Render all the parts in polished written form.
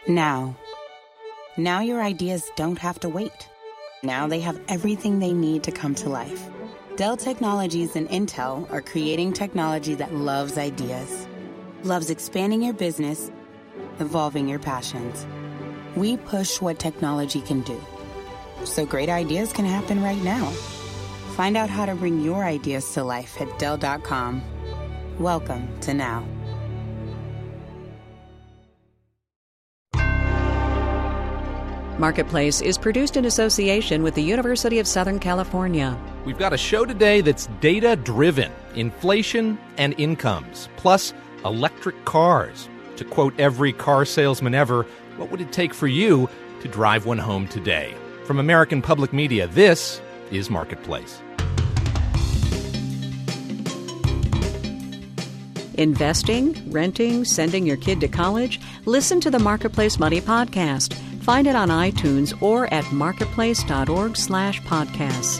Now. Now your ideas don't have to wait. Now they have everything they need to come to life. Dell Technologies and Intel are creating technology that loves ideas, loves expanding your business, evolving your passions. We push what technology can do, so great ideas can happen right now. Find out how to bring your ideas to life at Dell.com. Welcome to Now. Marketplace is produced in association with the University of Southern California. We've got a show today that's data-driven, inflation and incomes, plus electric cars. To quote every car salesman ever, what would it take for you to drive one home today? From American Public Media, this is Marketplace. Investing, renting, sending your kid to college? Listen to the Marketplace Money Podcast. Find it on iTunes or at marketplace.org/podcasts.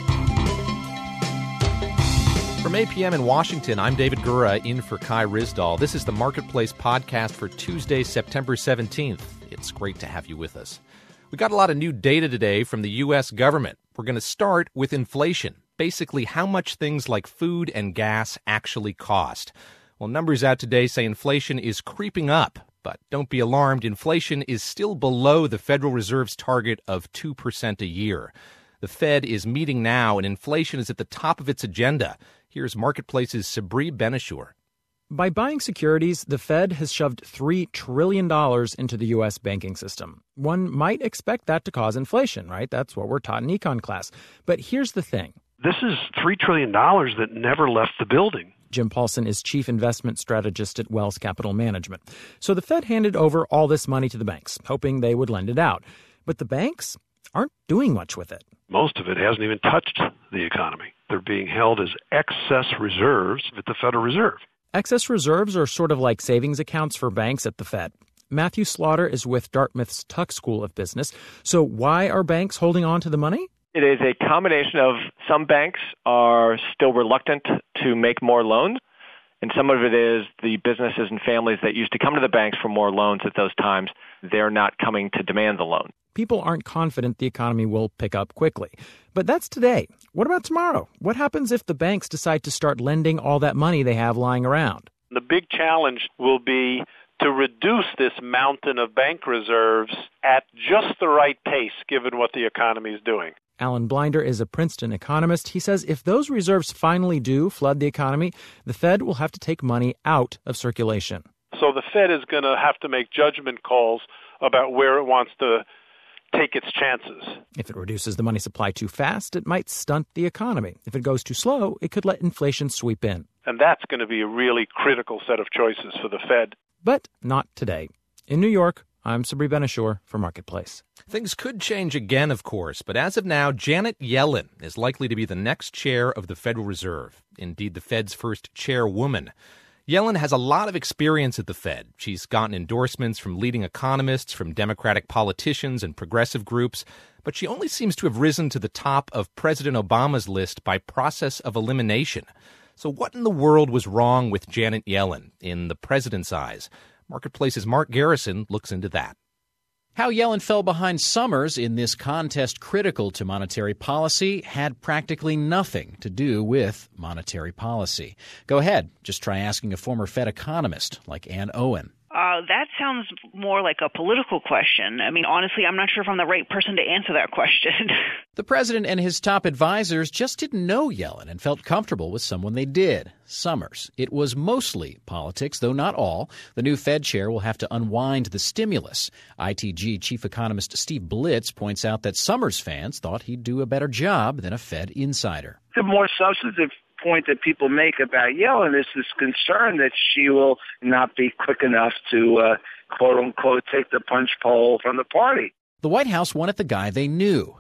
From 8 p.m. in Washington, I'm David Gura in for Kai Ryssdal. This is the Marketplace Podcast for Tuesday, September 17th. It's great to have you with us. We got a lot of new data today from the U.S. government. We're going to start with inflation, basically how much things like food and gas actually cost. Well, numbers out today say inflation is creeping up. But don't be alarmed, inflation is still below the Federal Reserve's target of 2% a year. The Fed is meeting now, and inflation is at the top of its agenda. Here's Marketplace's Sabri Benishur. By buying securities, the Fed has shoved $3 trillion into the U.S. banking system. One might expect that to cause inflation, right? That's what we're taught in econ class. But here's the thing. This is $3 trillion that never left the building. Jim Paulson is chief investment strategist at Wells Capital Management. So the Fed handed over all this money to the banks, hoping they would lend it out. But the banks aren't doing much with it. Most of it hasn't even touched the economy. They're being held as excess reserves at the Federal Reserve. Excess reserves are sort of like savings accounts for banks at the Fed. Matthew Slaughter is with Dartmouth's Tuck School of Business. So why are banks holding on to the money? It is a combination of some banks are still reluctant to make more loans, and some of it is the businesses and families that used to come to the banks for more loans at those times, they're not coming to demand the loan. People aren't confident the economy will pick up quickly. But that's today. What about tomorrow? What happens if the banks decide to start lending all that money they have lying around? The big challenge will be to reduce this mountain of bank reserves at just the right pace, given what the economy is doing. Alan Blinder is a Princeton economist. He says if those reserves finally do flood the economy, the Fed will have to take money out of circulation. So the Fed is going to have to make judgment calls about where it wants to take its chances. If it reduces the money supply too fast, it might stunt the economy. If it goes too slow, it could let inflation sweep in. And that's going to be a really critical set of choices for the Fed. But not today. In New York, I'm Sabri Benishur for Marketplace. Things could change again, of course, but as of now, Janet Yellen is likely to be the next chair of the Federal Reserve, indeed the Fed's first chairwoman. Yellen has a lot of experience at the Fed. She's gotten endorsements from leading economists, from Democratic politicians and progressive groups, but she only seems to have risen to the top of President Obama's list by process of elimination. So what in the world was wrong with Janet Yellen in the president's eyes? Marketplace's Mark Garrison looks into that. How Yellen fell behind Summers in this contest critical to monetary policy had practically nothing to do with monetary policy. Go ahead, just try asking a former Fed economist like Ann Owen. That sounds more like a political question. I mean, honestly, I'm not sure if I'm the right person to answer that question. The president and his top advisors just didn't know Yellen and felt comfortable with someone they did, Summers. It was mostly politics, though not all. The new Fed chair will have to unwind the stimulus. ITG chief economist Steve Blitz points out that Summers fans thought he'd do a better job than a Fed insider. The more substantive point that people make about Yellen is this concern that she will not be quick enough to, quote unquote, take the punch bowl from the party. The White House wanted the guy they knew.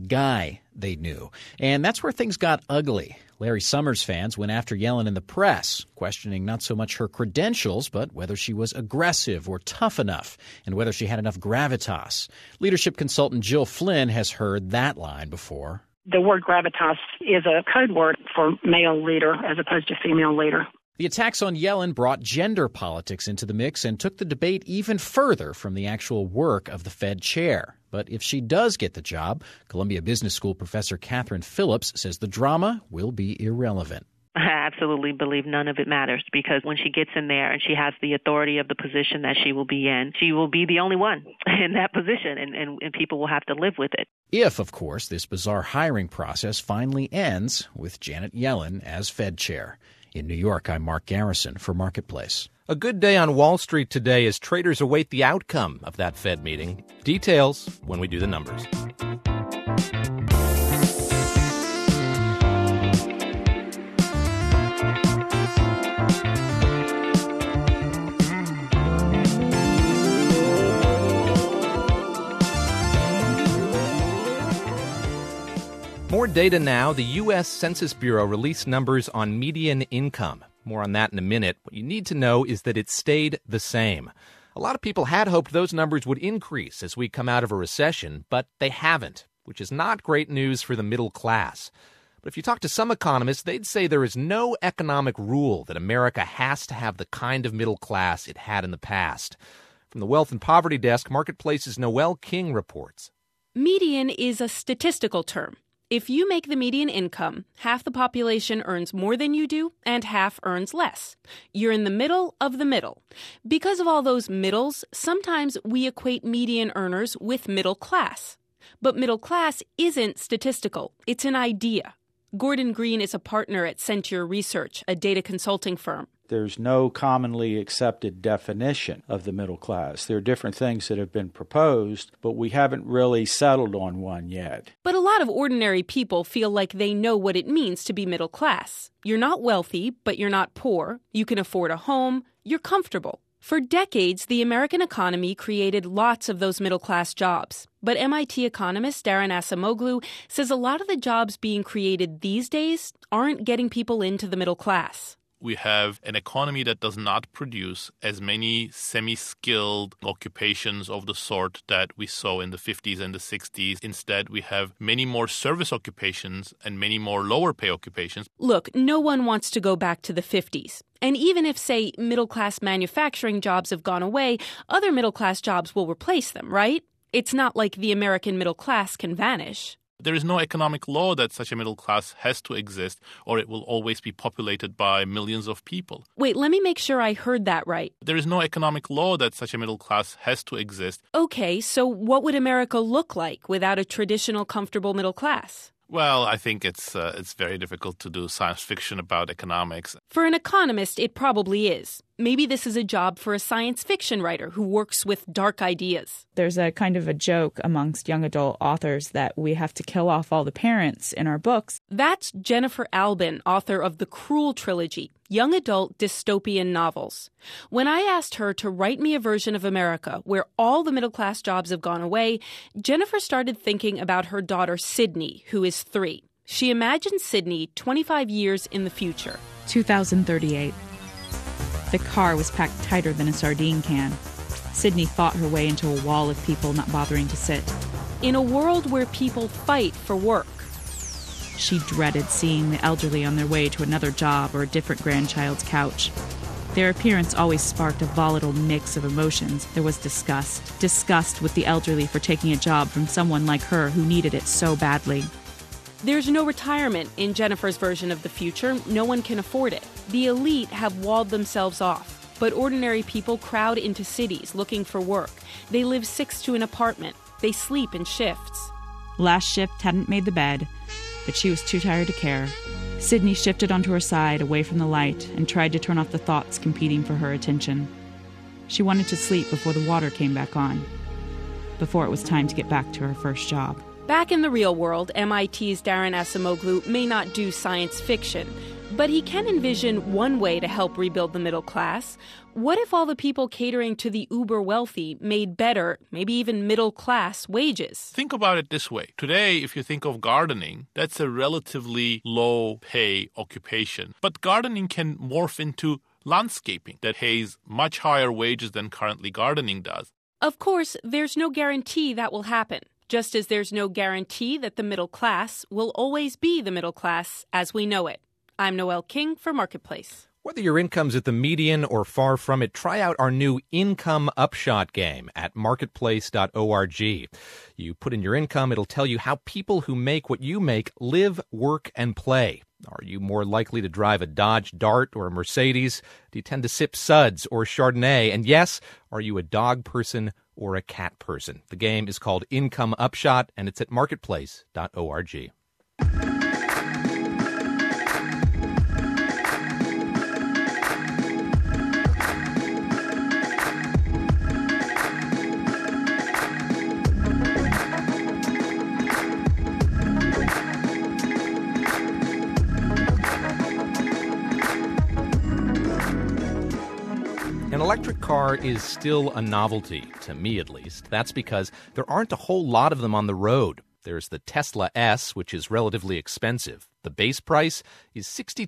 And that's where things got ugly. Larry Summers fans went after Yellen in the press, questioning not so much her credentials, but whether she was aggressive or tough enough, and whether she had enough gravitas. Leadership consultant Jill Flynn has heard that line before. The word gravitas is a code word for male leader as opposed to female leader. The attacks on Yellen brought gender politics into the mix and took the debate even further from the actual work of the Fed chair. But if she does get the job, Columbia Business School professor Catherine Phillips says the drama will be irrelevant. I absolutely believe none of it matters, because when she gets in there and she has the authority of the position that she will be in, she will be the only one in that position, and people will have to live with it. If, of course, this bizarre hiring process finally ends with Janet Yellen as Fed chair. In New York, I'm Mark Garrison for Marketplace. A good day on Wall Street today as traders await the outcome of that Fed meeting. Details when we do the numbers. More data now. The U.S. Census Bureau released numbers on median income. More on that in a minute. What you need to know is that it stayed the same. A lot of people had hoped those numbers would increase as we come out of a recession, but they haven't, which is not great news for the middle class. But if you talk to some economists, they'd say there is no economic rule that America has to have the kind of middle class it had in the past. From the Wealth and Poverty Desk, Marketplace's Noel King reports. Median is a statistical term. If you make the median income, half the population earns more than you do and half earns less. You're in the middle of the middle. Because of all those middles, sometimes we equate median earners with middle class. But middle class isn't statistical. It's an idea. Gordon Green is a partner at Centaur Research, a data consulting firm. There's no commonly accepted definition of the middle class. There are different things that have been proposed, but we haven't really settled on one yet. But a lot of ordinary people feel like they know what it means to be middle class. You're not wealthy, but you're not poor. You can afford a home. You're comfortable. For decades, the American economy created lots of those middle-class jobs. But MIT economist Daron Acemoglu says a lot of the jobs being created these days aren't getting people into the middle class. We have an economy that does not produce as many semi-skilled occupations of the sort that we saw in the 50s and the 60s. Instead, we have many more service occupations and many more lower-pay occupations. Look, no one wants to go back to the 50s. And even if, say, middle-class manufacturing jobs have gone away, other middle-class jobs will replace them, right? It's not like the American middle class can vanish. There is no economic law that such a middle class has to exist, or it will always be populated by millions of people. Wait, let me make sure I heard that right. There is no economic law that such a middle class has to exist. Okay, so what would America look like without a traditional, comfortable middle class? Well, I think it's very difficult to do science fiction about economics. For an economist, it probably is. Maybe this is a job for a science fiction writer who works with dark ideas. There's a kind of a joke amongst young adult authors that we have to kill off all the parents in our books. That's Jennifer Albin, author of the Cruel trilogy, young adult dystopian novels. When I asked her to write me a version of America where all the middle-class jobs have gone away, Jennifer started thinking about her daughter Sydney, who is 3. She imagined Sydney 25 years in the future. 2038. The car was packed tighter than a sardine can. Sydney fought her way into a wall of people not bothering to sit. In a world where people fight for work. She dreaded seeing the elderly on their way to another job or a different grandchild's couch. Their appearance always sparked a volatile mix of emotions. There was disgust. Disgust with the elderly for taking a job from someone like her who needed it so badly. There's no retirement in Jennifer's version of the future. No one can afford it. The elite have walled themselves off, but ordinary people crowd into cities looking for work. They live 6 to an apartment. They sleep in shifts. Last shift hadn't made the bed, but she was too tired to care. Sydney shifted onto her side, away from the light, and tried to turn off the thoughts competing for her attention. She wanted to sleep before the water came back on, before it was time to get back to her first job. Back in the real world, MIT's Daron Acemoglu may not do science fiction, but he can envision one way to help rebuild the middle class. What if all the people catering to the uber-wealthy made better, maybe even middle-class wages? Think about it this way. Today, if you think of gardening, that's a relatively low-pay occupation. But gardening can morph into landscaping that pays much higher wages than currently gardening does. Of course, there's no guarantee that will happen. Just as there's no guarantee that the middle class will always be the middle class as we know it. I'm Noel King for Marketplace. Whether your income's at the median or far from it, try out our new Income Upshot game at marketplace.org. You put in your income, it'll tell you how people who make what you make live, work, and play. Are you more likely to drive a Dodge Dart or a Mercedes? Do you tend to sip Suds or Chardonnay? And yes, are you a dog person or a cat person? The game is called Income Upshot, and it's at marketplace.org. An electric car is still a novelty, to me at least. That's because there aren't a whole lot of them on the road. There's the Tesla S, which is relatively expensive. The base price is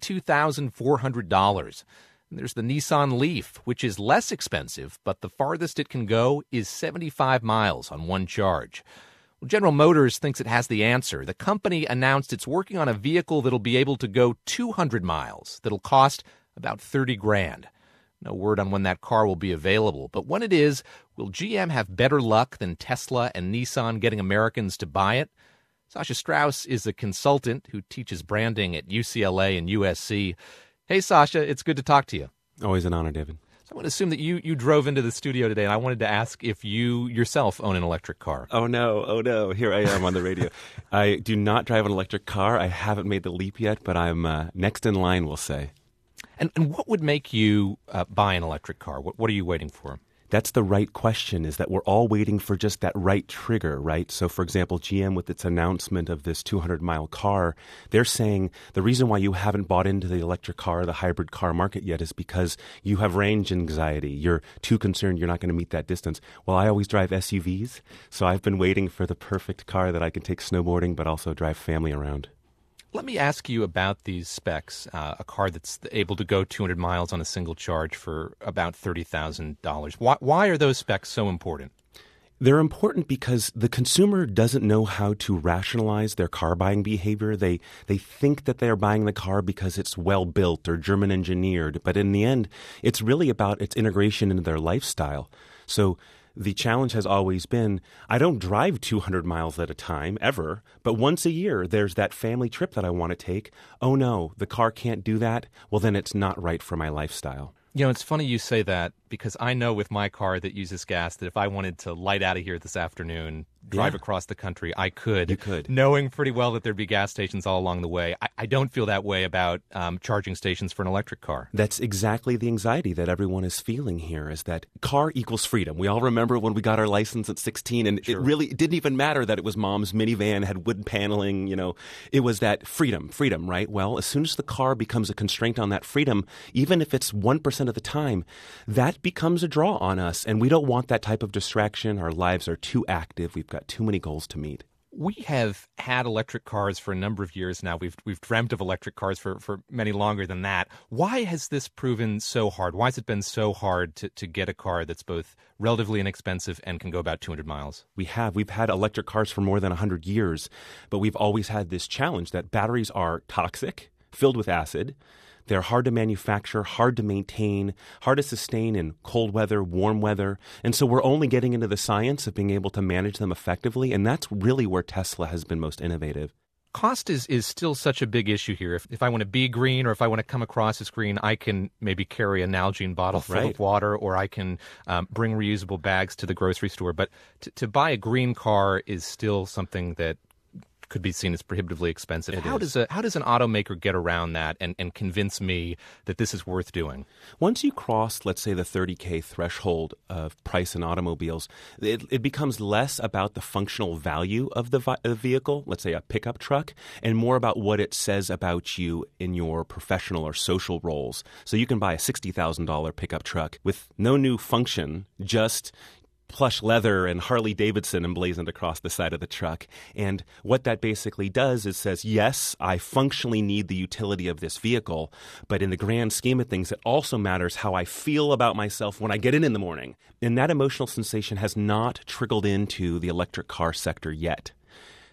$62,400. And there's the Nissan Leaf, which is less expensive, but the farthest it can go is 75 miles on one charge. Well, General Motors thinks it has the answer. The company announced it's working on a vehicle that'll be able to go 200 miles, that'll cost about $30,000. No word on when that car will be available, but when it is, will GM have better luck than Tesla and Nissan getting Americans to buy it? Sasha Strauss is a consultant who teaches branding at UCLA and USC. Hey, Sasha, it's good to talk to you. Always an honor, David. So I want to assume that you drove into the studio today, and I wanted to ask if you yourself own an electric car. Oh, no. Here I am on the radio. I do not drive an electric car. I haven't made the leap yet, but I'm next in line, we'll say. And what would make you buy an electric car? What are you waiting for? That's the right question, is that we're all waiting for just that right trigger, right? So, for example, GM, with its announcement of this 200-mile car, they're saying the reason why you haven't bought into the electric car, the hybrid car market yet is because you have range anxiety. You're too concerned you're not going to meet that distance. Well, I always drive SUVs, so I've been waiting for the perfect car that I can take snowboarding but also drive family around. Let me ask you about these specs, a car that's able to go 200 miles on a single charge for about $30,000. Why are those specs so important? They're important because the consumer doesn't know how to rationalize their car buying behavior. They think that they're buying the car because it's well built or German engineered, but in the end, it's really about its integration into their lifestyle. So the challenge has always been, I don't drive 200 miles at a time, ever, but once a year, there's that family trip that I want to take. Oh no, the car can't do that? Well, then it's not right for my lifestyle. You know, it's funny you say that because I know with my car that uses gas that if I wanted to light out of here this afternoon, drive across the country, I could. You could. Knowing pretty well that there'd be gas stations all along the way. I don't feel that way about charging stations for an electric car. That's exactly the anxiety that everyone is feeling here, is that car equals freedom. We all remember when we got our license at 16, and It didn't even matter that it was mom's minivan, had wood paneling, It was that freedom, right? Well, as soon as the car becomes a constraint on that freedom, even if it's 1% of the time, that becomes a draw on us, and we don't want that type of distraction. Our lives are too active. We've got too many goals to meet. We have had electric cars for a number of years now. We've dreamt of electric cars for many longer than that. Why has this proven so hard? Why has it been so hard to get a car that's both relatively inexpensive and can go about 200 miles? We've had electric cars for more than 100 years, but we've always had this challenge that batteries are toxic, filled with acid. They're hard to manufacture, hard to maintain, hard to sustain in cold weather, warm weather. And so we're only getting into the science of being able to manage them effectively. And that's really where Tesla has been most innovative. Cost is still such a big issue here. If I want to be green or if I want to come across as green, I can maybe carry a Nalgene bottle full of water, or I can bring reusable bags to the grocery store. But to buy a green car is still something that could be seen as prohibitively expensive. How does an automaker get around that and convince me that this is worth doing? Once you cross, let's say, the $30,000 threshold of price in automobiles, it becomes less about the functional value of the vehicle, let's say a pickup truck, and more about what it says about you in your professional or social roles. So you can buy a $60,000 pickup truck with no new function, just plush leather and Harley Davidson emblazoned across the side of the truck. And what that basically does is says, yes, I functionally need the utility of this vehicle, but in the grand scheme of things, it also matters how I feel about myself when I get in the morning. And that emotional sensation has not trickled into the electric car sector yet.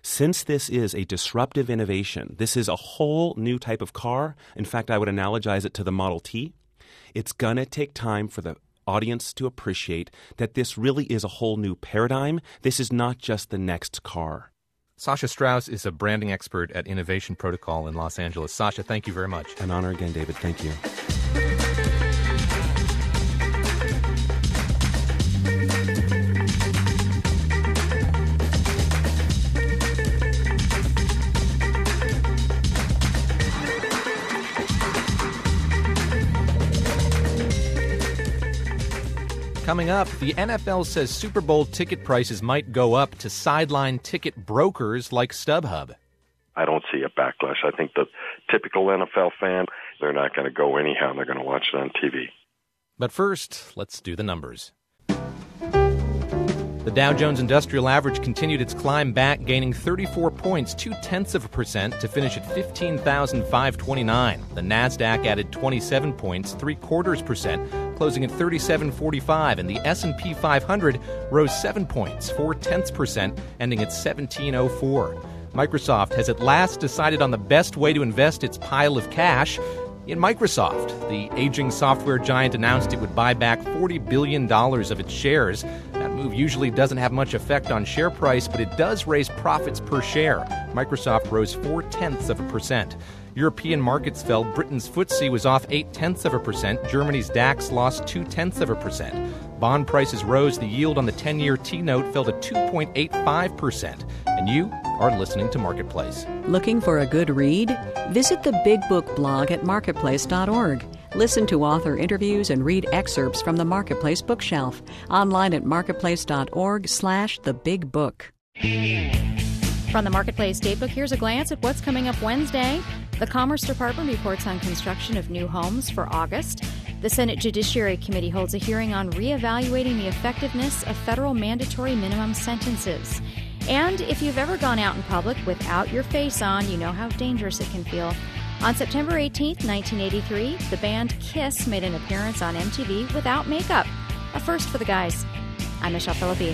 since this is a disruptive innovation, this is a whole new type of car. In fact, I would analogize it to the Model T. It's going to take time for the audience to appreciate that this really is a whole new paradigm. This is not just the next car. Sasha Strauss is a branding expert at Innovation Protocol in Los Angeles. Sasha, thank you very much. An honor again, David. Thank you. Coming up, the NFL says Super Bowl ticket prices might go up to sideline ticket brokers like StubHub. I don't see a backlash. I think the typical NFL fan, they're not going to go anyhow. They're going to watch it on TV. But first, let's do the numbers. The Dow Jones Industrial Average continued its climb back, gaining 34 points, 0.2% to finish at 15,529. The Nasdaq added 27 points, 0.75%, closing at 3745, and the S&P 500 rose 7 points, 0.4%, ending at 1704. Microsoft has at last decided on the best way to invest its pile of cash. In Microsoft, the aging software giant announced it would buy back $40 billion of its shares. That move usually doesn't have much effect on share price, but it does raise profits per share. Microsoft rose 0.4%. European markets fell. Britain's FTSE was off 0.8%. Germany's DAX lost 0.2%. Bond prices rose. The yield on the 10-year T-note fell to 2.85%. And you are listening to Marketplace. Looking for a good read? Visit the Big Book blog at marketplace.org. Listen to author interviews and read excerpts from the Marketplace bookshelf. Online at marketplace.org/thebigbook. From the Marketplace Datebook, here's a glance at what's coming up Wednesday. The Commerce Department reports on construction of new homes for August. The Senate Judiciary Committee holds a hearing on reevaluating the effectiveness of federal mandatory minimum sentences. And if you've ever gone out in public without your face on, you know how dangerous it can feel. On September 18th, 1983, the band Kiss made an appearance on MTV without makeup. A first for the guys. I'm Michelle Philippi.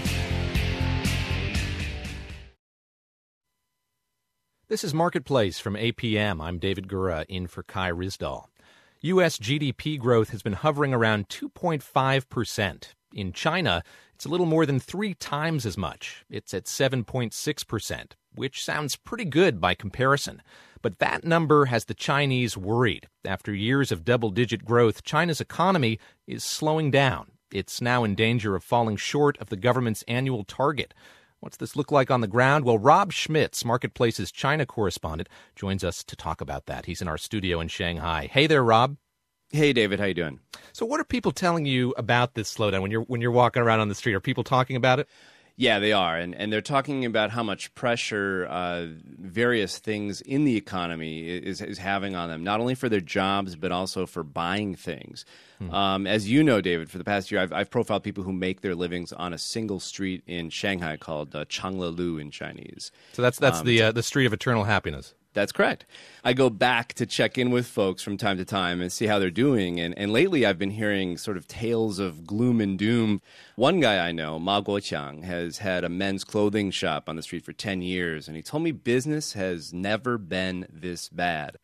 This is Marketplace from APM. I'm David Gura, in for Kai Ryssdal. U.S. GDP growth has been hovering around 2.5%. In China, it's a little more than 3 times as much. It's at 7.6%, which sounds pretty good by comparison. But that number has the Chinese worried. After years of double-digit growth, China's economy is slowing down. It's now in danger of falling short of the government's annual target. What's this look like on the ground? Well, Rob Schmitz, Marketplace's China correspondent, joins us to talk about that. He's in our studio in Shanghai. Hey there, Rob. Hey, David. How you doing? So what are people telling you about this slowdown when you're walking around on the street? Are people talking about it? Yeah, they are. And they're talking about how much pressure various things in the economy is having on them, not only for their jobs, but also for buying things. As you know, David, for the past year, I've profiled people who make their livings on a single street in Shanghai called Changlelu in Chinese. So that's the street of eternal happiness. That's correct. I go back to check in with folks from time to time and see how they're doing. And lately I've been hearing sort of tales of gloom and doom. One guy I know, Ma Guoqiang, has had a men's clothing shop on the street for 10 years. And he told me business has never been this bad.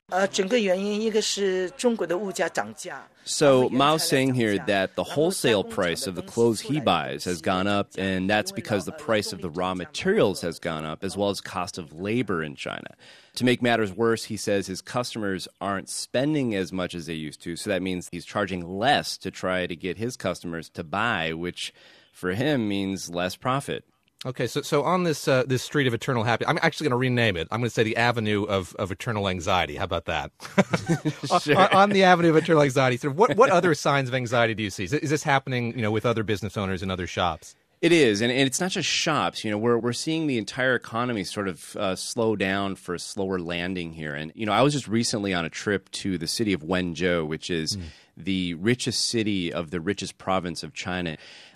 So Mao's saying here that the wholesale price of the clothes he buys has gone up, and that's because the price of the raw materials has gone up, as well as cost of labor in China. To make matters worse, he says his customers aren't spending as much as they used to, so that means he's charging less to try to get his customers to buy, which for him means less profit. Okay, so on this street of eternal happiness, I'm actually going to rename it. I'm going to say the Avenue of Eternal Anxiety. How about that? Sure. On the Avenue of Eternal Anxiety, sort of what other signs of anxiety do you see? Is this happening, with other business owners and other shops? It is, and it's not just shops. We're seeing the entire economy sort of slow down for a slower landing here. And I was just recently on a trip to the city of Wenzhou, which is the richest city of the richest province of China.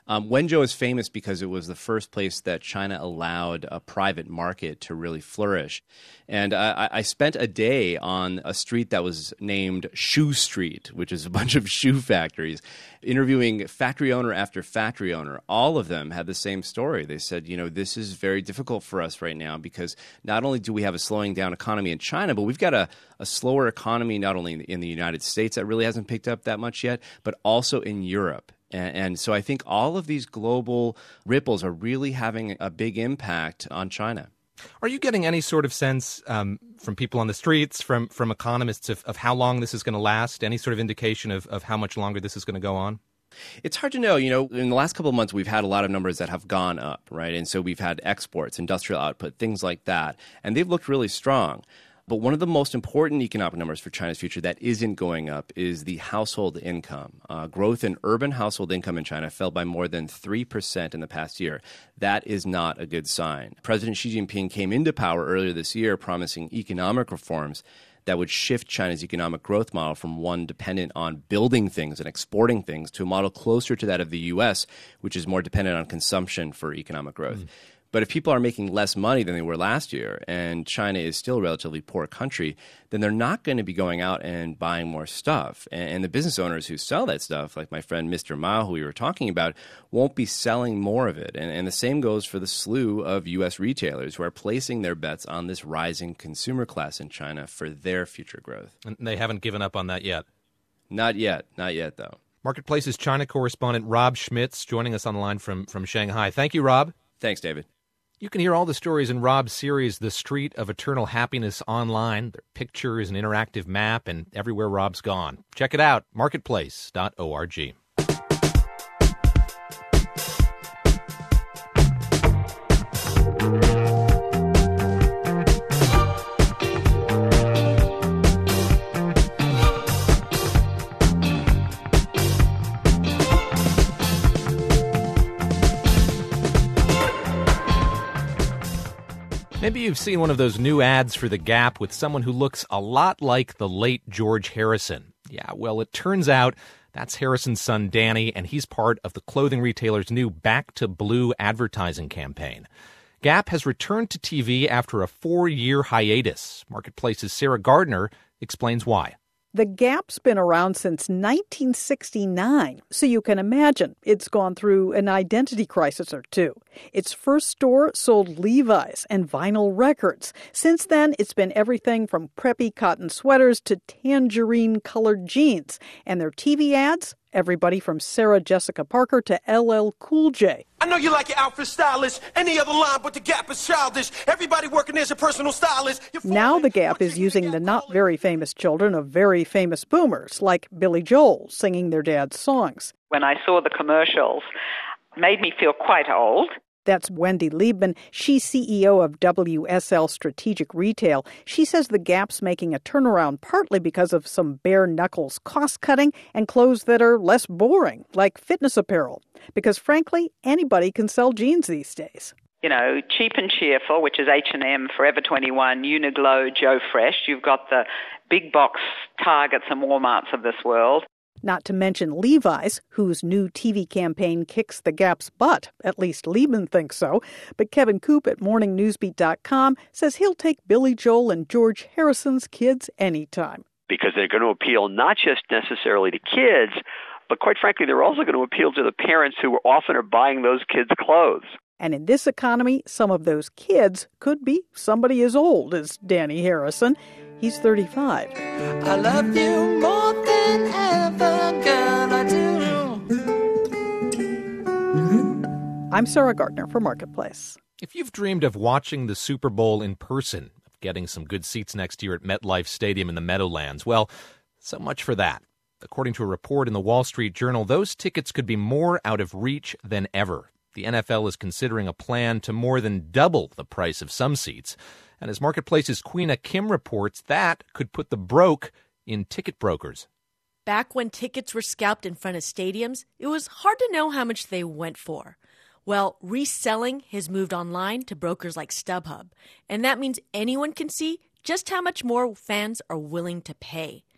Wenzhou is famous because it was the first place that China allowed a private market to really flourish. And I spent a day on a street that was named Shoe Street, which is a bunch of shoe factories, interviewing factory owner after factory owner. All of them had the same story. They said, this is very difficult for us right now because not only do we have a slowing down economy in China, but we've got a slower economy not only in the United States that really hasn't picked up that much yet, but also in Europe. And so I think all of these global ripples are really having a big impact on China. Are you getting any sort of sense from people on the streets, from economists, of how long this is going to last? Any sort of indication of how much longer this is going to go on? It's hard to know. In the last couple of months, we've had a lot of numbers that have gone up, right? And so we've had exports, industrial output, things like that. And they've looked really strong. But one of the most important economic numbers for China's future that isn't going up is the household income. Growth in urban household income in China fell by more than 3% in the past year. That is not a good sign. President Xi Jinping came into power earlier this year promising economic reforms that would shift China's economic growth model from one dependent on building things and exporting things to a model closer to that of the U.S., which is more dependent on consumption for economic growth. But if people are making less money than they were last year and China is still a relatively poor country, then they're not going to be going out and buying more stuff. And the business owners who sell that stuff, like my friend Mr. Mao, who we were talking about, won't be selling more of it. And the same goes for the slew of U.S. retailers who are placing their bets on this rising consumer class in China for their future growth. And they haven't given up on that yet? Not yet, though. Marketplace's China correspondent Rob Schmitz joining us on the line from Shanghai. Thank you, Rob. Thanks, David. You can hear all the stories in Rob's series, The Street of Eternal Happiness, online. There are pictures, an interactive map, and everywhere Rob's gone. Check it out, marketplace.org. Maybe you've seen one of those new ads for The Gap with someone who looks a lot like the late George Harrison. Yeah, well, it turns out that's Harrison's son, Danny, and he's part of the clothing retailer's new Back to Blue advertising campaign. Gap has returned to TV after a 4-year hiatus. Marketplace's Sarah Gardner explains why. The Gap's been around since 1969, so you can imagine it's gone through an identity crisis or two. Its first store sold Levi's and vinyl records. Since then, it's been everything from preppy cotton sweaters to tangerine-colored jeans. And their TV ads? Everybody from Sarah Jessica Parker to LL Cool J. I know you like your outfit stylish. Any other line but the Gap is childish. Everybody working as a personal stylist. Now the Gap is using the not very famous children of very famous boomers, like Billy Joel, singing their dad's songs. When I saw the commercials, it made me feel quite old. That's Wendy Liebman. She's CEO of WSL Strategic Retail. She says the Gap's making a turnaround partly because of some bare-knuckles cost-cutting and clothes that are less boring, like fitness apparel. Because, frankly, anybody can sell jeans these days. Cheap and cheerful, which is H&M, Forever 21, Uniqlo, Joe Fresh. You've got the big box Targets and Walmarts of this world. Not to mention Levi's, whose new TV campaign kicks the Gap's butt. At least Liebman thinks so. But Kevin Coop at morningnewsbeat.com says he'll take Billy Joel and George Harrison's kids anytime. Because they're going to appeal not just necessarily to kids, but quite frankly, they're also going to appeal to the parents who often are buying those kids' clothes. And in this economy, some of those kids could be somebody as old as Danny Harrison. He's 35. I love you more than ever, girl, I do. I'm Sarah Gardner for Marketplace. If you've dreamed of watching the Super Bowl in person, of getting some good seats next year at MetLife Stadium in the Meadowlands, well, so much for that. According to a report in the Wall Street Journal, those tickets could be more out of reach than ever. The NFL is considering a plan to more than double the price of some seats. And as Marketplace's Queena Kim reports, that could put the broke in ticket brokers. Back when tickets were scalped in front of stadiums, it was hard to know how much they went for. Well, reselling has moved online to brokers like StubHub, and that means anyone can see just how much more fans are willing to pay.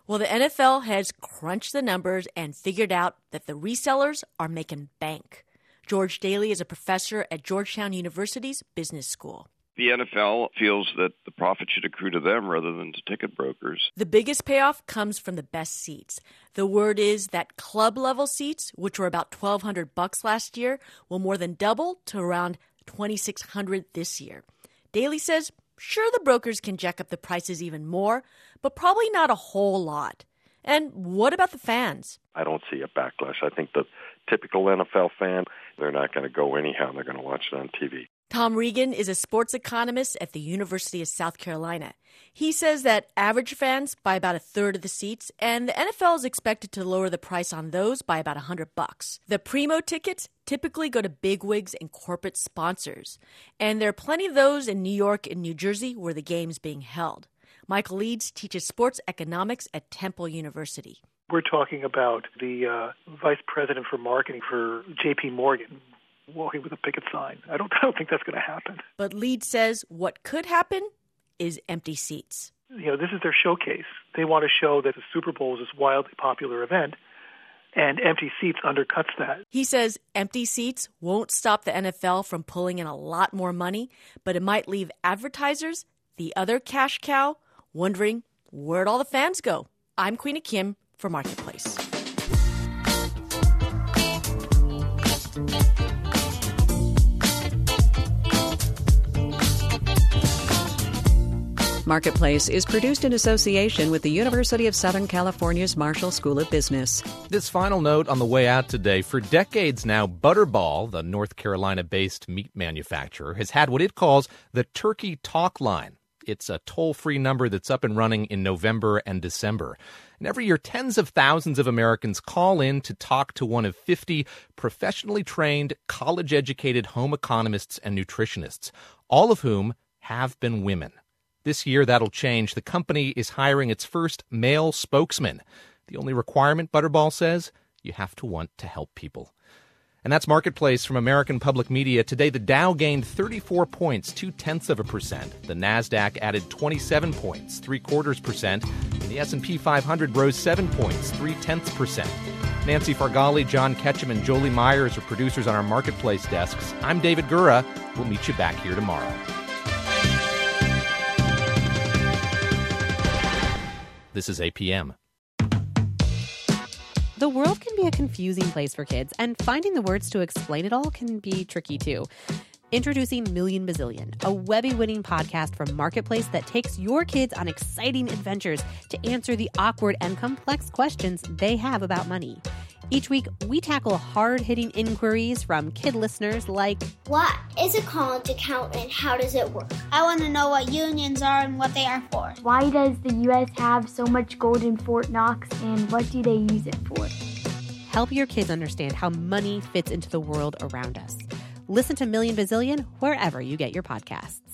Well, the NFL has crunched the numbers and figured out that the resellers are making bank. George Daly is a professor at Georgetown University's Business School. The NFL feels that the profit should accrue to them rather than to ticket brokers. The biggest payoff comes from the best seats. The word is that club-level seats, which were about $1,200 last year, will more than double to around $2,600 this year. Daly says, sure, the brokers can jack up the prices even more, but probably not a whole lot. And what about the fans? I don't see a backlash. I think the typical NFL fan, they're not going to go anyhow. They're going to watch it on TV. Tom Regan is a sports economist at the University of South Carolina. He says that average fans buy about a third of the seats, and the NFL is expected to lower the price on those by about $100. The primo tickets typically go to bigwigs and corporate sponsors, and there are plenty of those in New York and New Jersey where the game's being held. Michael Leeds teaches sports economics at Temple University. We're talking about the vice president for marketing for J.P. Morgan walking with a picket sign. I don't think that's going to happen. But Leeds says what could happen is empty seats. This is their showcase. They want to show that the Super Bowl is this wildly popular event, and empty seats undercuts that. He says empty seats won't stop the NFL from pulling in a lot more money, but it might leave advertisers, the other cash cow, wondering where'd all the fans go. I'm Queena Kim for Marketplace. Marketplace is produced in association with the University of Southern California's Marshall School of Business. This final note on the way out today. For decades now, Butterball, the North Carolina-based meat manufacturer, has had what it calls the Turkey Talk Line. It's a toll-free number that's up and running in November and December. And every year, tens of thousands of Americans call in to talk to one of 50 professionally trained, college-educated home economists and nutritionists, all of whom have been women. This year, that'll change. The company is hiring its first male spokesman. The only requirement, Butterball says, you have to want to help people. And that's Marketplace from American Public Media. Today, the Dow gained 34 points, 0.2%. The NASDAQ added 27 points, 0.75%. And the S&P 500 rose 7 points, 0.3%. Nancy Fargali, John Ketchum, and Jolie Myers are producers on our Marketplace desks. I'm David Gura. We'll meet you back here tomorrow. This is APM. The world can be a confusing place for kids, and finding the words to explain it all can be tricky too. Introducing Million Bazillion, a Webby-winning podcast from Marketplace that takes your kids on exciting adventures to answer the awkward and complex questions they have about money. Each week, we tackle hard-hitting inquiries from kid listeners like, what is a college account and how does it work? I want to know what unions are and what they are for. Why does the U.S. have so much gold in Fort Knox and what do they use it for? Help your kids understand how money fits into the world around us. Listen to Million Bazillion wherever you get your podcasts.